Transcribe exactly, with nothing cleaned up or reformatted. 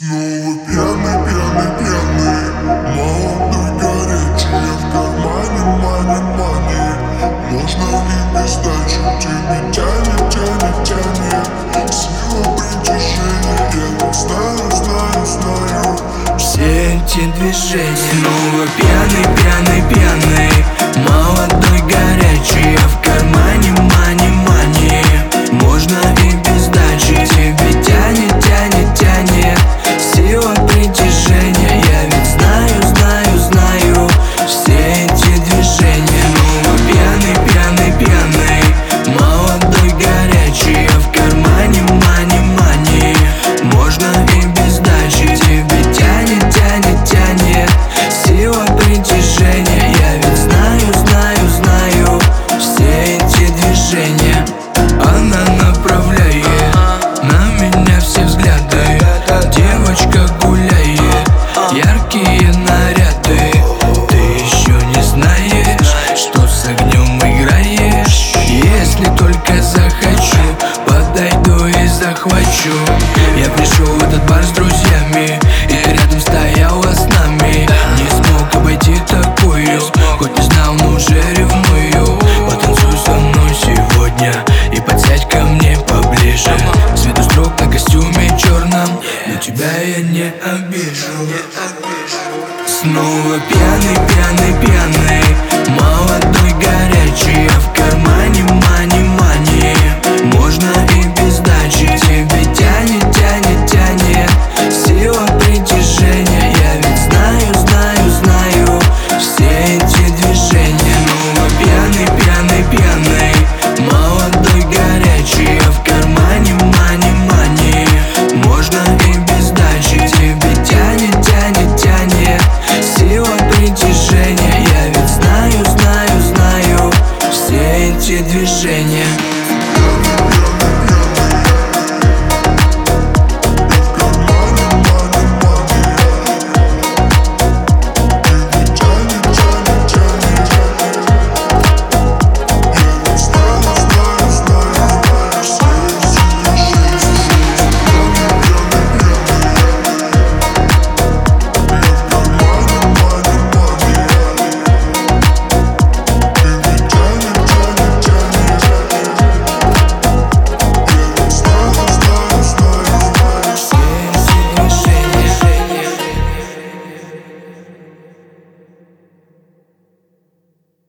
Снова пьяный, пьяный, пьяный, молодой, горячий, я в кармане, мани, мани. Можно и без дачи, тебе тянет, тянет, тянет. Сила притяжения, я так знаю, знаю, знаю. Все эти движения. Снова пьяный, пьяный, пьяный, молодой, горячий, я в кармане, мани, мани. Можно и без дачи, тебе тянет, тянет, тянет. Сила притяжения, я ведь знаю, знаю, знаю. Все эти движения. Снова пьяный, пьяный, пьяный, молодой, горячий, я в кармане, мани, мани. Можно и без дачи, тебе тянет, тянет, тянет. Сила притяжения, я ведь знаю, знаю, знаю. Все эти движения. Она направляет на меня все взгляды. Девочка гуляет, яркие наряды. Ты еще не знаешь, что с огнем играешь. Если только захочу, подойду и захвачу. Я пришел в этот бар с друзьями, и ты рядом стояла с нами. Не смог обойти такую, хоть не знал, но уже ревную. Потанцуй со мной сегодня и подсядь ко мне поближе. Цвет строк на костюме черном, но тебя я не обижу. Снова пьяный, пьяный, пьяный,